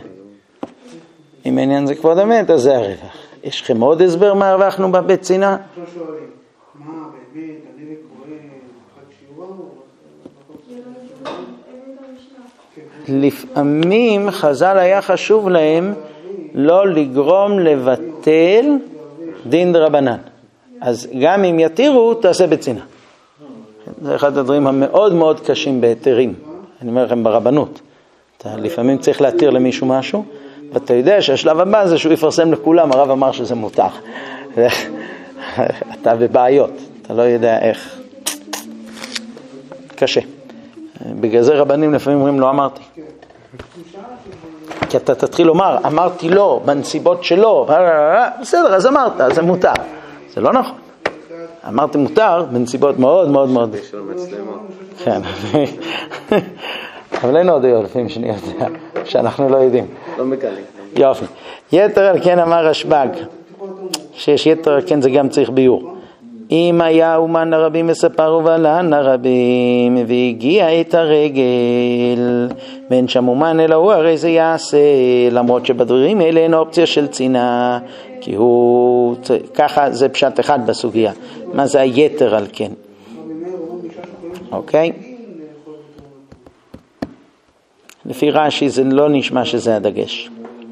אם העניין זה כבוד המת, אז זה הרווח. יש לכם עוד הסבר מה הרווחנו בבצינה? מה באמת, אני קורא חג שיעור? לפעמים חז"ל היה חשוב להם לא לגרום לבטל דין דרבנן. אז גם אם יתירו, תעשה בצינה. זה אחד הדברים המאוד מאוד קשים בהיתרים. אני אומר לכם ברבנות. אתה לפעמים צריך להתיר למישהו משהו, ואתה יודע שהשלב הבא זה שהוא יפרסם לכולם, הרב אמר שזה מותר. אתה בבעיות, אתה לא יודע איך. קשה. בגלל זה רבנים לפעמים אומרים לא אמרתי. כי אתה תתחיל לומר, אמרתי לא, בנסיבות שלו, בסדר, אז אמרת, אז זה מותר. זה לא נכון. אמרתי מותר בנסיבות מאוד מאוד מאוד. כן. אבל אין עוד לפעמים שאני יודע, שאנחנו לא יודעים. לא מקלים. יופי. יתר על כן אמר רשב"ג, שיש יתר על כן זה גם צריך ביור. אם היה אומן הרבים מספר ובלן הרבים והגיע את הרגל ואין שם אומן אלא הוא, הרי זה יעשה, למרות שבדברים האלה אין אופציה של צינה, כי הוא ככה, זה פשט אחד בסוגיה. מה זה היתר על כן? אוקיי? לפי רש"י זה לא נשמע שזה הדגש.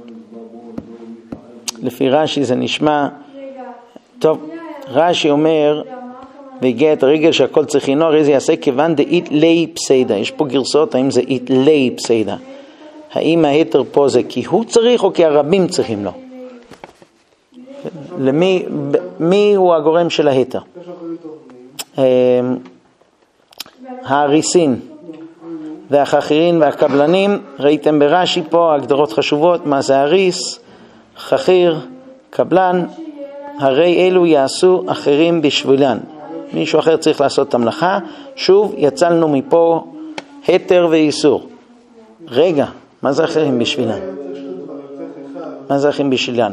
לפי רש"י זה נשמע טוב. רש"י אומר והגיע את הרגל שהכל צריכינו, הרי זה יעשה כיוון דאית לי פסיידה. יש פה גרסאות האם זה אית לי פסיידה, האם ההתר פה זה כי הוא צריך או כי הרבים צריכים לו. מי הוא הגורם של ההתר? האריסין והחכירין והקבלנים. ראיתם ברש"י פה הגדרות חשובות, מה זה אריס, חכיר, קבלן. הרי אלו יעשו אחרים בשבילן, מישהו אחר צריך לעשות את המלאכה. שוב יצלנו מפה היתר ואיסור. רגע, מה זה אחרים בשבילן? מה זה אחרים בשבילן?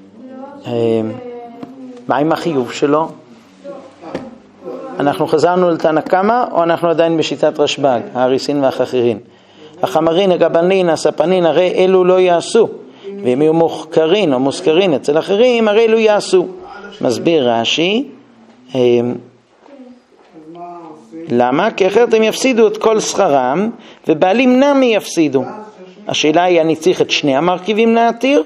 מה עם החיוב שלו? אנחנו חזרנו לתנא קמא או אנחנו עדיין בשיטת רשב"ג, האריסין והחכירין? החמרין, הגבלין, הספנין, הרי אלו לא יעשו, ואם יהיו מוחקרין או מוזכרין אצל אחרים, הרי אלו יעשו. מסביר רש"י, למה? כי אחרת הם יפסידו את כל שכרם ובעלים נמי יפסידו. השאלה היא, אני צריך את שני המרכיבים להתיר?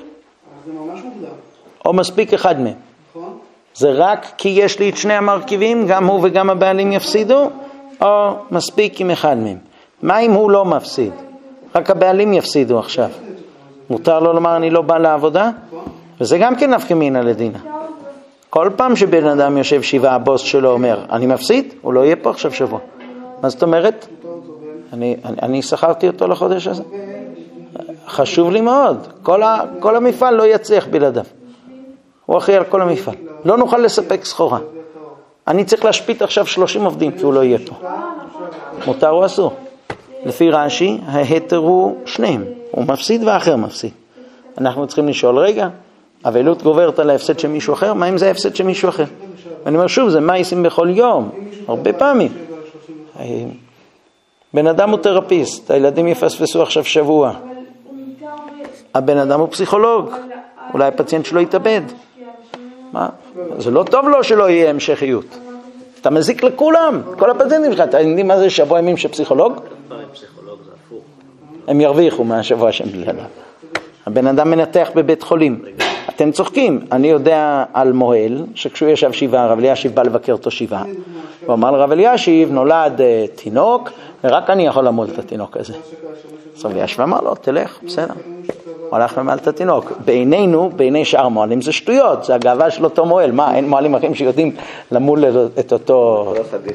או מספיק אחד מהם? זה רק כי יש לי את שני המרכיבים, גם הוא וגם הבעלים יפסידו, או מספיק עם אחד מהם? מה אם הוא לא מפסיד? רק הבעלים יפסידו עכשיו. מותר לו לומר אני לא בא לעבודה? וזה גם כן נפקא מינה לדינה. כל פעם שבן אדם יושב שבעה, הבוס שלו אומר אני מפסיד, הוא לא יהיה פה עכשיו שבוע. מה זאת אומרת? אני שכרתי אותו לחודש הזה. חשוב לי מאוד. כל המפעל לא יצליח בלעדיו. הוא אחראי על כל המפעל. לא נוכל לספק סחורה. אני צריך להשפיט עכשיו 30 עובדים כי הוא לא יהיה פה. מותר או אסור? לפי רש"י ההתר הוא שניהם. הוא מפסיד ואחר מפסיד. אנחנו צריכים לשאול רגע, אבלות גוברת על ההפסד של מישהו אחר, מה אם זה ההפסד של מישהו אחר? ואני אומר שוב, זה מה עושים בכל יום, הרבה פעמים. בן אדם הוא תרפיסט, הילדים יפספסו עכשיו שבוע. הבן אדם הוא פסיכולוג, אולי הפציינט שלו יתאבד. מה? זה לא טוב לו שלא יהיה המשכיות. אתה מזיק לכולם, כל הפציינטים שלך. אתה יודעים מה זה שבוע ימים של פסיכולוג? פסיכולוג זה הפוך. הם ירוויחו מהשבוע שהם בלעדיו. הבן אדם מנתח בבית חולים. אתם צוחקים, אני יודע על מוהל, שכשהוא ישב שבעה, רב אלישיב בא לבקר אותו שבעה, הוא אמר לרב אלישיב, נולד תינוק, ורק אני יכול למול את התינוק הזה. אז רב אלישיב אמר לו, תלך, בסדר. הוא הלך למעל את התינוק. בעינינו, בעיני שאר מועלים, זה שטויות, זה הגאווה של אותו מועל. מה, אין מועלים אחרים שיודעים למול את אותו...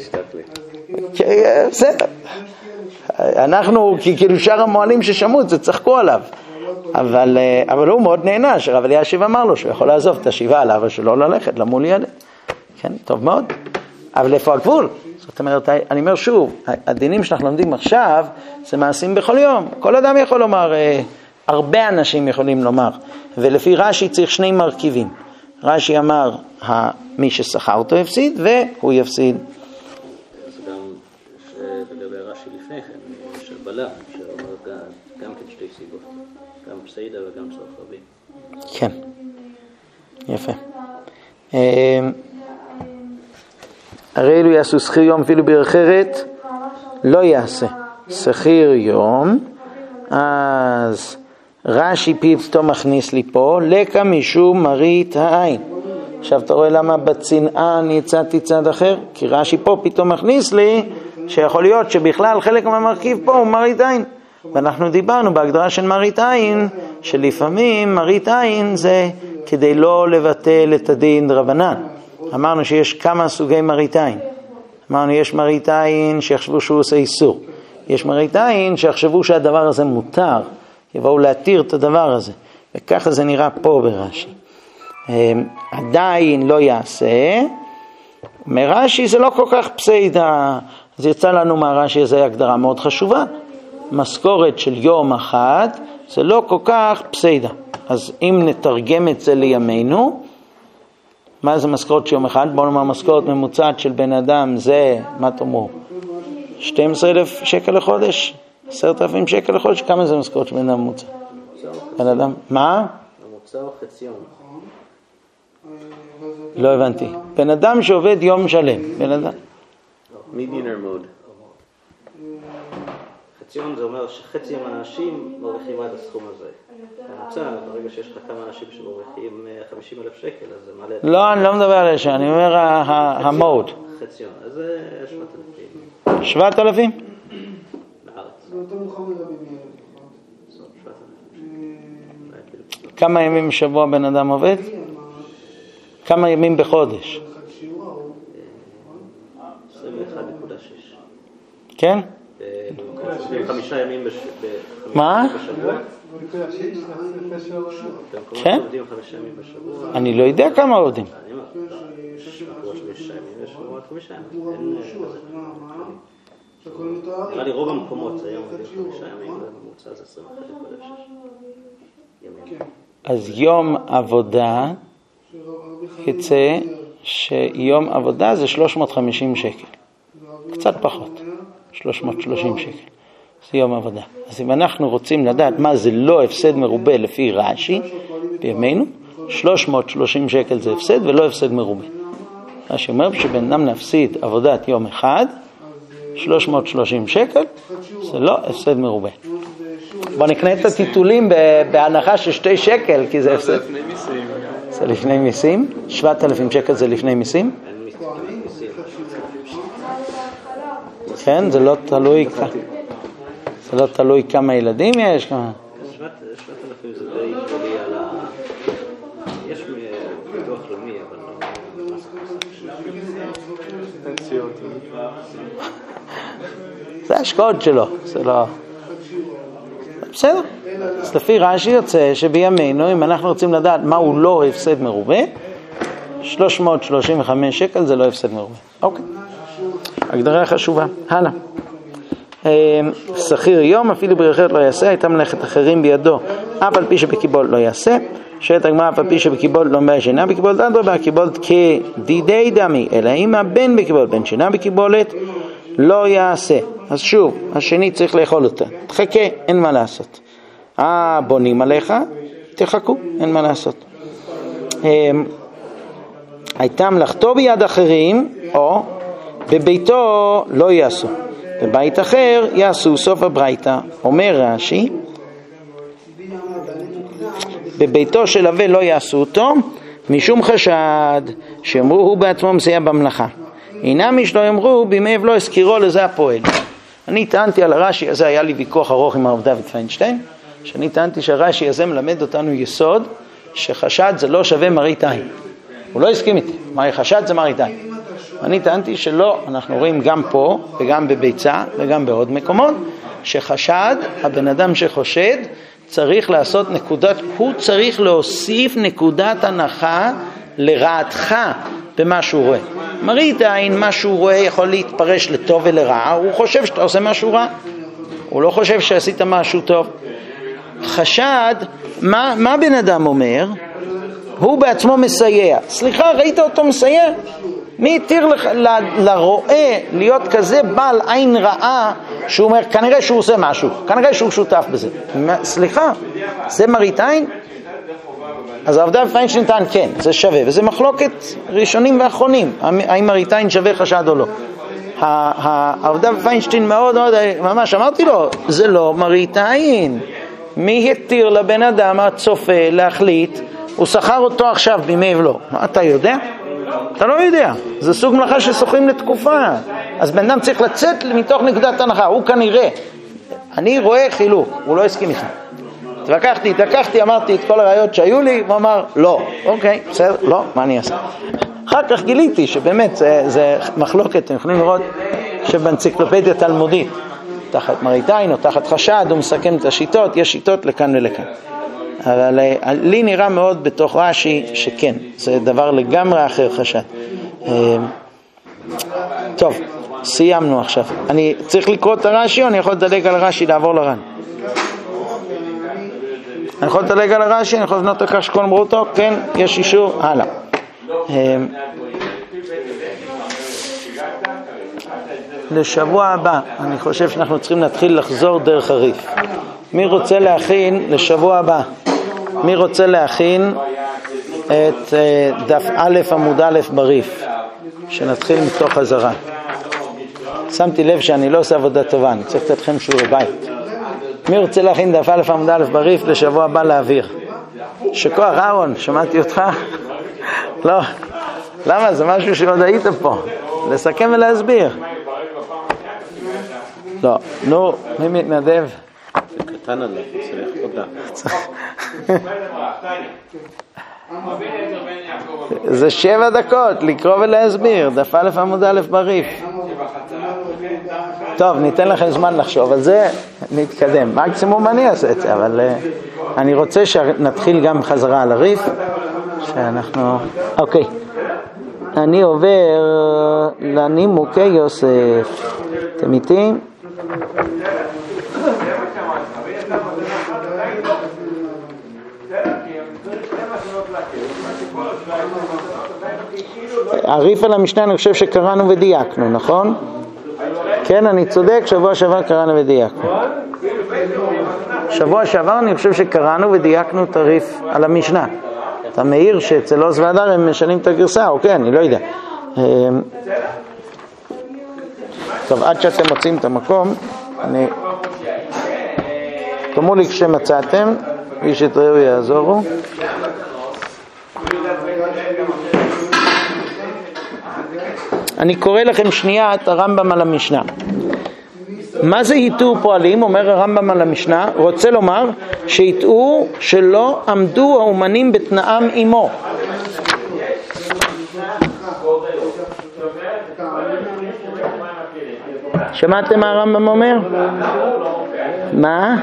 בסדר. אנחנו, כאילו שאר המועלים ששמעו את זה, צחקו עליו. אבל הוא מאוד נהנה, שרב אלישיב אמר לו שהוא יכול לעזוב את השבעה על אבא שלו ללכת למול ילד. כן, טוב מאוד. אבל איפה הגבול? זאת אומרת, אני אומר שוב, הדינים שאנחנו לומדים עכשיו, זה מעשים בכל יום. כל אדם יכול לומר, הרבה אנשים יכולים לומר, ולפי רש"י צריך שני מרכיבים. רש"י אמר, מי ששכר אותו יפסיד, והוא יפסיד. אז גם לגבי רש"י לפני כן, של בלם, שאומר גם כן שתי סיבות, גם פסיידה וגם צורך רבים. כן, יפה. הרי אלו יעשו שכיר יום אפילו בעיר אחרת, לא יעשה. שכיר יום, אז רש"י פתאום מכניס לי פה, לקה משום מרית העין. עכשיו אתה רואה למה בצנעה אני הצעתי צד אחר? כי רש"י פה פתאום מכניס לי, שיכול להיות שבכלל חלק מהמרכיב פה הוא מרית עין. ואנחנו דיברנו בהגדרה של מרית עין, שלפעמים מרית עין זה כדי לא לבטל את הדין רבנן. אמרנו שיש כמה סוגי מרית עין. אמרנו יש מרית עין שיחשבו שהוא עושה איסור. יש מרית עין שיחשבו שהדבר הזה מותר, יבואו להתיר את הדבר הזה. וככה זה נראה פה ברש"י. עדיין לא יעשה. מרש"י זה לא כל כך פסיידה. אז יצא לנו מהרש"י הזה הגדרה מאוד חשובה. משכורת של יום אחד זה לא כל כך פסיידה. אז אם נתרגם את זה לימינו, מה זה משכורת של יום אחד? בואו נאמר משכורת ממוצעת של בן אדם זה, מה תאמרו? 12,000 שקל לחודש? 10,000 שקל לחודש? כמה זה משכורת של בן אדם ממוצע? בן אדם, מה? המוצע הוא חציון. לא הבנתי. בן אדם שעובד יום שלם. בן אדם. מידינר מוד. חציון זה אומר שחצי מהאנשים מרוויחים עד הסכום הזה. המוצע, ברגע שיש לך כמה אנשים שמרוויחים 50,000 שקל, אז זה מעלה... לא, אני לא מדבר על זה, אני אומר המוד. חציון, אז זה 7,000. 7,000? בארץ. זה יותר מוכר מרבים ילד. 7,000. כמה ימים בשבוע בן אדם עובד? כמה ימים בחודש? 21.6. כן? 5 ימים מה? בשבוע. כן? עובדים 5 ימים בשבוע. אני לא יודע כמה עובדים. אני אומר, 5 ימים בשבוע, 5 ימים. נראה לי רוב המקומות זה היום עובדים 5 ימים, והממוצע זה 21.6 ימים. אז יום עבודה יצא שיום עבודה זה 350 שקל. קצת פחות. 330 שקל. זה יום עבודה. אז אם אנחנו רוצים לדעת מה זה לא הפסד מרובה לפי רש"י, בימינו, 330 שקל זה הפסד ולא הפסד מרובה. רש"י אומר שבן אדם נפסיד עבודת יום אחד, 330 שקל, זה לא הפסד מרובה. בוא נקנה את הטיטולים בהנחה של 2 שקל, כי זה הפסד. זה לפני מיסים. 7,000 שקל זה לפני מיסים. כן, זה לא תלוי זה לא תלוי כמה ילדים יש. 7,000 זה די גדולי על ה... יש ביטוח לאומי, אבל לא... זה השקעות שלו, זה לא... בסדר. אז לפי רש"י יוצא שבימינו, אם אנחנו רוצים לדעת מהו לא הפסד מרובה, 335 שקל זה לא הפסד מרובה. אוקיי. הגדרה חשובה. הלאה. שכיר יום אפילו ברכת לא יעשה, הייתה מלאכת אחרים בידו, אף על פי שבקיבולת לא יעשה. שאת הגמרא אף על פי שבקיבולת לא מביא שינה בקיבולת, אדרבה, הקיבולת כדידי דמי, אלא אם הבן בקיבולת, בן שינה בקיבולת לא יעשה. אז שוב, השני צריך לאכול אותה. תחכה, אין מה לעשות. בונים עליך, תחכו, אין מה לעשות. הייתה מלאכתו ביד אחרים, או בביתו לא יעשו. בבית אחר יעשו. סוף הברייתא. אומר רש"י, בביתו של הווה לא יעשו אותו, משום חשד שאמרו הוא בעצמו מסייע במלאכה. אינם איש לא יאמרו בימי לא הזכירו לזה הפועל. אני טענתי על הרש"י הזה, היה לי ויכוח ארוך עם הרב דוד פיינשטיין, שאני טענתי שהרש"י הזה מלמד אותנו יסוד שחשד זה לא שווה מראית עין. הוא לא הסכים איתי, חשד זה מראית עין. אני טענתי שלא, אנחנו רואים גם פה וגם בביצה וגם בעוד מקומות, שחשד, הבן אדם שחושד, צריך לעשות נקודת, הוא צריך להוסיף נקודת הנחה לרעתך במה שהוא רואה. מראית עין, מה שהוא רואה יכול להתפרש לטוב ולרע, הוא חושב שאתה עושה משהו רע, הוא לא חושב שעשית משהו טוב. חשד, מה בן אדם אומר? הוא בעצמו מסייע. סליחה, ראית אותו מסייע? מי התיר לרואה להיות כזה בעל עין רעה שהוא אומר, כנראה שהוא עושה משהו, כנראה שהוא שותף בזה. סליחה, זה מראית עין? אז הרב דוד פיינשטיין טען כן, זה שווה, וזה מחלוקת ראשונים ואחרונים, האם מראית עין שווה חשד או לא. הרב דוד פיינשטיין מאוד מאוד, ממש אמרתי לו, זה לא מראית עין. מי התיר לבן אדם הצופה להחליט, הוא שכר אותו עכשיו בימי ולא. אתה יודע? אתה לא יודע. זה סוג מלאכה ששוכרים לתקופה. אז בן אדם צריך לצאת מתוך נקודת הנחה. הוא כנראה, אני רואה חילוק, הוא לא הסכים איתך. התווכחתי, אמרתי את כל הראיות שהיו לי, הוא אמר, לא. אוקיי, בסדר, לא, מה אני אעשה? אחר כך גיליתי שבאמת זה מחלוקת, אתם יכולים לראות שבאנציקלופדיה תלמודית, תחת מראית עין או תחת חשד, הוא מסכם את השיטות, יש שיטות לכאן ולכאן. אבל לי נראה מאוד בתוך רש"י שכן, זה דבר לגמרי אחר חשד. טוב, סיימנו עכשיו. אני צריך לקרוא את הרש"י או אני יכול לדלג על הרש"י לעבור לר"ן? אני יכול לדלג על הרש"י, אני יכול לבנות את כך שכל אמרו אותו, כן, יש אישור, הלאה. לשבוע הבא, אני חושב שאנחנו צריכים להתחיל לחזור דרך הריף. מי רוצה להכין לשבוע הבא? מי רוצה להכין את דף א' עמוד א' בריף? שנתחיל מתוך חזרה. שמתי לב שאני לא עושה עבודה טובה, אני צריך לתת לכם שיעור בית. מי רוצה להכין דף א' עמוד א' בריף לשבוע הבא להעביר? שכוח אהרון, שמעתי אותך? לא. למה? זה משהו שעוד היית פה. לסכם ולהסביר. לא. נו, מי מתנדב? זה קטן עליו, צריך תודה. זה 7 דקות, לקרוא ולהסביר. דף א' עמוד א' בריף. טוב, ניתן לכם זמן לחשוב על זה, נתקדם. מקסימום אני אעשה את זה, אבל אני רוצה שנתחיל גם חזרה על הריף, שאנחנו... אוקיי. אני עובר לנימוקי יוסף. אתם איתי? הריף על המשנה אני חושב שקראנו ודייקנו, נכון? כן, אני צודק, שבוע שעבר קראנו ודייקנו. שבוע שעבר אני חושב שקראנו ודייקנו את הריף על המשנה. אתה מעיר שאצל עוז והדר הם משנים את הגרסה, אוקיי, אני לא יודע. טוב, עד שאתם מוצאים את המקום, תאמרו לי כשמצאתם, מי שתראו יעזורו. אני קורא לכם שנייה את הרמב"ם על המשנה. מה זה היטו פועלים? אומר הרמב"ם על המשנה, רוצה לומר שהיטו שלא עמדו האומנים בתנאם עמו. שמעתם מה הרמב"ם אומר? מה?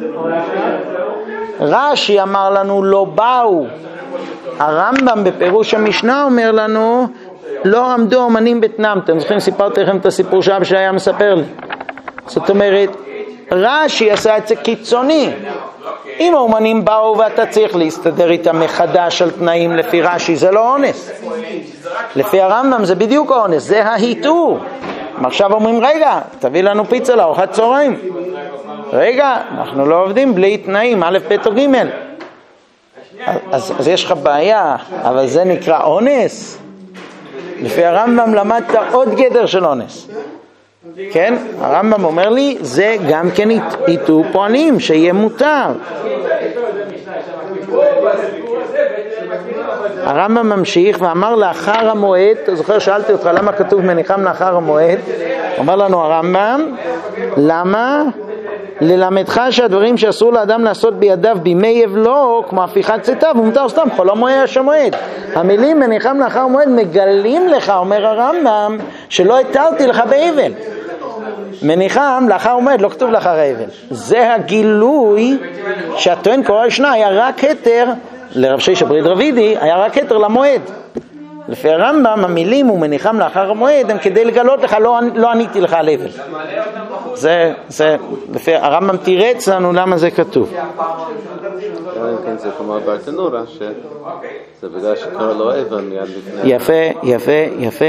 רש"י אמר לנו לא באו. הרמב"ם בפירוש המשנה אומר לנו לא עמדו האומנים בתנאם. אתם זוכרים, סיפרתי לכם את הסיפור שאבא שלי היה מספר לי. זאת אומרת, רש"י עשה את זה קיצוני. אם האומנים באו ואתה צריך להסתדר איתם מחדש על תנאים לפי רש"י, זה לא אונס. לפי הרמב"ם זה בדיוק אונס, זה ההיטור. עכשיו אומרים, רגע, תביא לנו פיצה לארוחת צהריים. רגע, אנחנו לא עובדים בלי תנאים, א', ב' או ג'. אז יש לך בעיה, אבל זה נקרא אונס. לפי הרמב"ם למדת עוד גדר של אונס. כן? הרמב"ם אומר לי, זה גם כן היטו פועלים, שיהיה מותר. הרמב"ם ממשיך ואמר לאחר המועד, אתה זוכר שאלתי אותך למה כתוב מניחם לאחר המועד? אומר לנו הרמב"ם, למה? ללמדך שהדברים שאסור לאדם לעשות בידיו בימי אבלו, כמו הפיכת צאתיו, ומותר סתם חול המועד. המילים מניחם לאחר המועד מגלים לך, אומר הרמב"ם, שלא התרתי לך באבל. מניחם לאחר המועד, לא כתוב לאחר האבל. זה הגילוי שהטוען קורא ראשונה היה רק היתר, לרב ששת ברית רבידי, היה רק היתר למועד. לפי הרמב"ם, המילים ומניחם לאחר המועד הם כדי לגלות לך, לא עניתי לך על אבל. זה, לפי הרמב"ם תירץ לנו למה זה כתוב. כן, זה כמו ברטנורה, שזה בגלל שקורא לו אבל מיד לפני. יפה.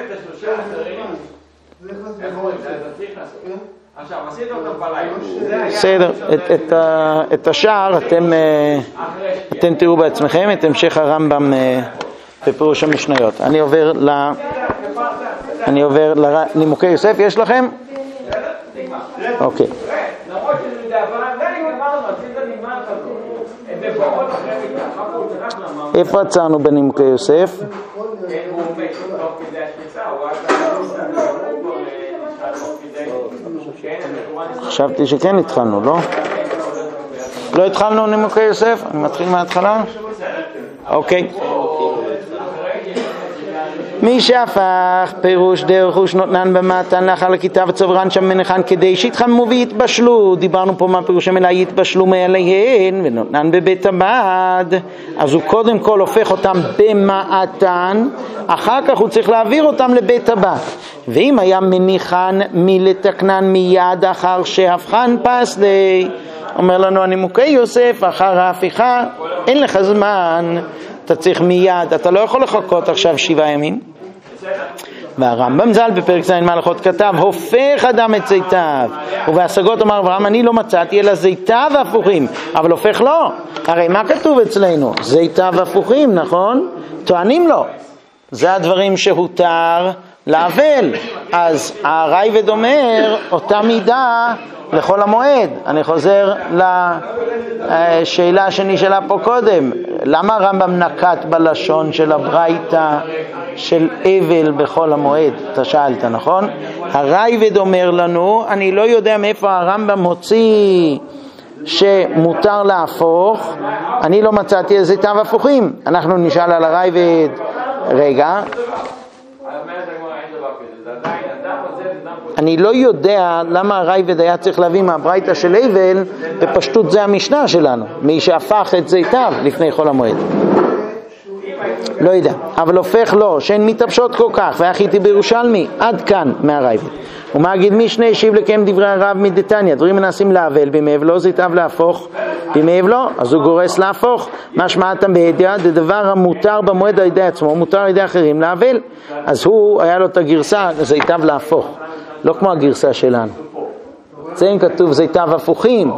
עכשיו, עשית אותם בלילה. בסדר, את השאר אתם תראו בעצמכם, את המשך הרמב"ם בפירוש המשניות. אני עובר לנימוקי יוסף, יש לכם? אוקיי. איפה עצרנו בנימוקי יוסף? חשבתי שכן התחלנו, לא? לא התחלנו נימוקי יוסף? אני מתחיל מההתחלה? אוקיי. מי שהפך פירוש דרך ושנותנן במתן לאחר לכיתה וצוברן שם מנחן כדי שיתחמו ויתבשלו. דיברנו פה מה פירוש המילה יתבשלו מעליהן ונותנן בבית הבד. אז הוא קודם כל הופך אותם במעתן, אחר כך הוא צריך להעביר אותם לבית הבד. ואם היה מניחן מלתקנן מיד אחר שהפכן פסלי, אומר לנו הנימוקי יוסף, אחר ההפיכה אין לך זמן, אתה צריך מיד, אתה לא יכול לחכות עכשיו 7 ימים. והרמב"ם ז"ל בפרק ז' מהלכות כתב, הופך אדם את זיתיו, ובהשגות אמר אברהם, אני לא מצאתי אלא זיתיו הפוכים, אבל הופך לא. הרי מה כתוב אצלנו? זיתיו הפוכים, נכון? טוענים לו, זה הדברים שהותר לאבל. אז הרייבד אומר אותה מידה לכל המועד. אני חוזר לשאלה שנשאלה פה קודם, למה הרמב"ם נקט בלשון של הברייתא של אבל בכל המועד? אתה שאלת, נכון? הרייבד אומר לנו, אני לא יודע מאיפה הרמב"ם מוציא שמותר להפוך, אני לא מצאתי איזה זיתיו הפוכים. אנחנו נשאל על הרייבד, רגע, אני לא יודע למה הרייבד היה צריך להביא מהברייתא של אבל, בפשטות זה המשנה שלנו, מי שהפך את זיתיו לפני חול המועד. לא יודע, אבל הופך לו, שהן מתאפשות כל כך, והחיתי בירושלמי, עד כאן מהרייבד. ומגיד משנה השיב לקיים דברי הרב מדתניא, דברים מנסים להבל, בימי אבלו זיתיו להפוך, בימי אבלו, אז הוא גורס להפוך. משמעתם בהדיעה, זה דבר המותר במועד על ידי עצמו, מותר על ידי אחרים להבל. אז הוא, היה לו את הגרסה, זיתיו להפוך, לא כמו הגרסה שלנו. זה אם כתוב זיתיו הפוכים,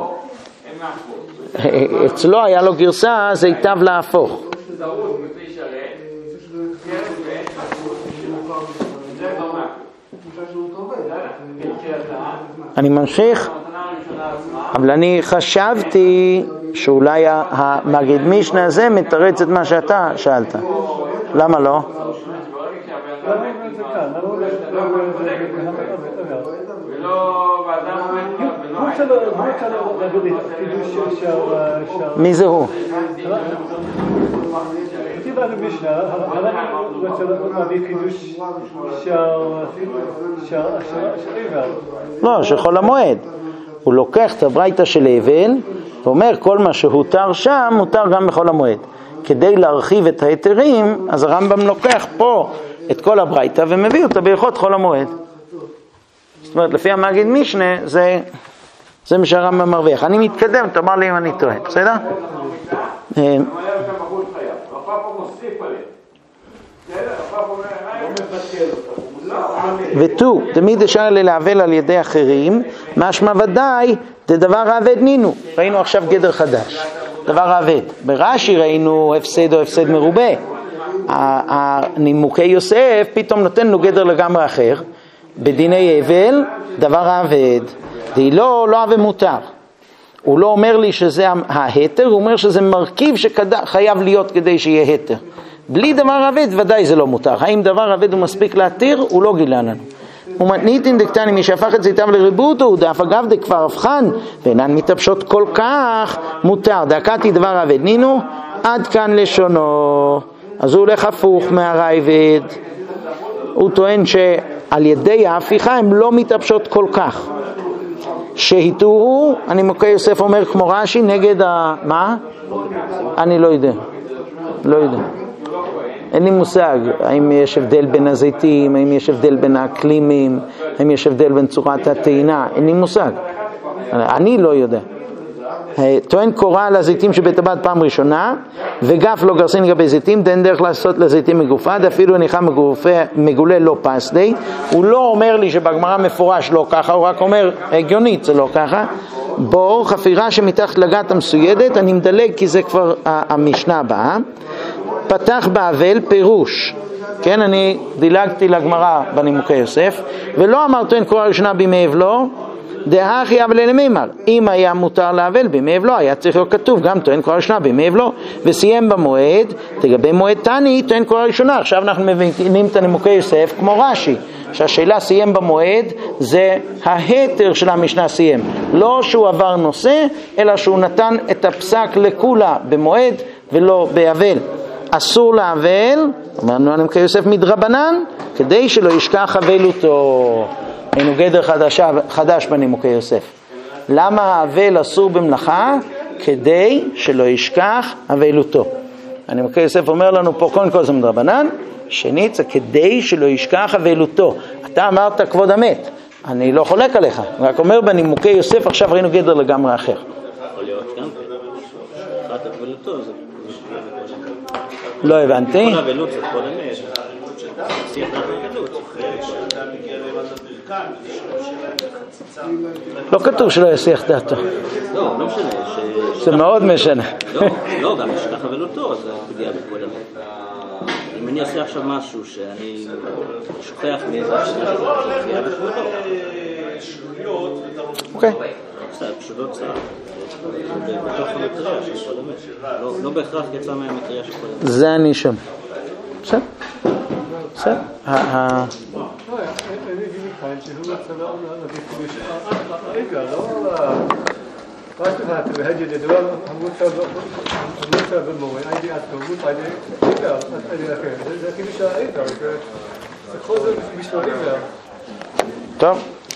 אצלו היה לו גרסה זיתיו להפוך. אני ממשיך, אבל אני חשבתי שאולי המגיד משנה הזה מתרץ את מה שאתה שאלת. למה לא? מי זה הוא? לא, של חול המועד. הוא לוקח את הברייתא של אבל ואומר כל מה שהותר שם מותר גם בחול המועד. כדי להרחיב את היתרים, אז הרמב"ם לוקח פה את כל הברייתא ומביא אותה בהלכות חול המועד. זאת אומרת, לפי המגיד משנה, זה מה שהרמב"ם מרוויח. אני מתקדם, תאמר לי אם אני טועה, בסדר? ותו, תמיד אפשר להבל על ידי אחרים, משמע ודאי, זה דבר העבד נינו. ראינו עכשיו גדר חדש, דבר העבד. ברש"י ראינו הפסד או הפסד מרובה. הנימוקי יוסף פתאום נותן לו גדר לגמרי אחר. בדיני אבל, דבר העבד, זה לא עבד מותר. הוא לא אומר לי שזה ההיתר, הוא אומר שזה מרכיב שחייב להיות כדי שיהיה היתר. בלי דבר אבד ודאי זה לא מותר. האם דבר אבד הוא מספיק להתיר? הוא לא גילה לנו. ומתניתין דקטני, מי שהפך את זיתיו לריבותו, הוא דאף אגב דכבר הבחן, ואינן מתאפשות כל כך, מותר. דקתי דבר אבד נינו, עד כאן לשונו. אז הוא הולך הפוך מהרייבד. הוא טוען שעל ידי ההפיכה הם לא מתאפשות כל כך. שהיתורו, אני מוקי יוסף אומר כמו רש"י, נגד מה? אני לא יודע. לא יודע. אין לי מושג, האם יש הבדל בין הזיתים, האם יש הבדל בין האקלימים, האם יש הבדל בין צורת הטעינה, אין לי מושג. אני לא יודע. טוען קורא על הזיתים שבטבעת פעם ראשונה, וגף לא גרסין לגבי זיתים, דין דרך לעשות לזיתים מגופה, אפילו הניחה מגולה לא פסדי. הוא לא אומר לי שבגמרא מפורש לא ככה, הוא רק אומר הגיונית זה לא ככה. בור, חפירה שמתחת לגת המסוידת, אני מדלג כי זה כבר המשנה הבאה. פתח באבל פירוש, כן, אני דילגתי לגמרא בנימוקי יוסף, ולא אמר טוען קורא ראשונה בימי אבלו, דהכי אבל למימר, אם היה מותר לאבל בימי אבלו, היה צריך להיות כתוב גם טוען קורא ראשונה בימי אבלו, וסיים במועד, תגבי מועד תני, טוען קורא ראשונה. עכשיו אנחנו מבינים את הנימוקי יוסף כמו רש"י, שהשאלה סיים במועד זה ההיתר של המשנה סיים, לא שהוא עבר נושא, אלא שהוא נתן את הפסק לכולה במועד ולא באבל. אסור לאבל, אמרנו הנימוקי יוסף מדרבנן, כדי שלא ישכח אבלותו. היינו גדר חדש בנימוקי יוסף. למה האבל אסור במלאכה? כדי שלא ישכח אבלותו. הנימוקי יוסף אומר לנו פה, קודם כל זה מדרבנן, שנית זה כדי שלא ישכח אבלותו. אתה אמרת כבוד המת, אני לא חולק עליך, רק אומר בנימוקי יוסף עכשיו ראינו גדר לגמרי אחר. יכול להיות גם שכחת אבלותו זה לא הבנתי. כל אבלות זה כל אמת. שיח אבלות. לא כתוב שלא יסיח דעתו. לא משנה. זה מאוד משנה. לא, גם שכח אבלותו זה פגיעה בכבוד המת. אם אני עושה עכשיו משהו שאני שוכח מאיזה השנה, זה פגיעה בכבודו. אוקיי. פשוט לא צער. בתוך המטריה של כבוד המת. לא בהכרח יצא מהמטריה של כבוד המת. זה אני שם. בסדר. בסדר. אני אגיד לך שהוא רצה רגע, לא... רק לך, בהג'י לדבר, המוצא במורה, הייתי עד תרבות, הייתי אחר. זה כאילו שהעיקר, זה כל זה בשביל עיקר. טוב.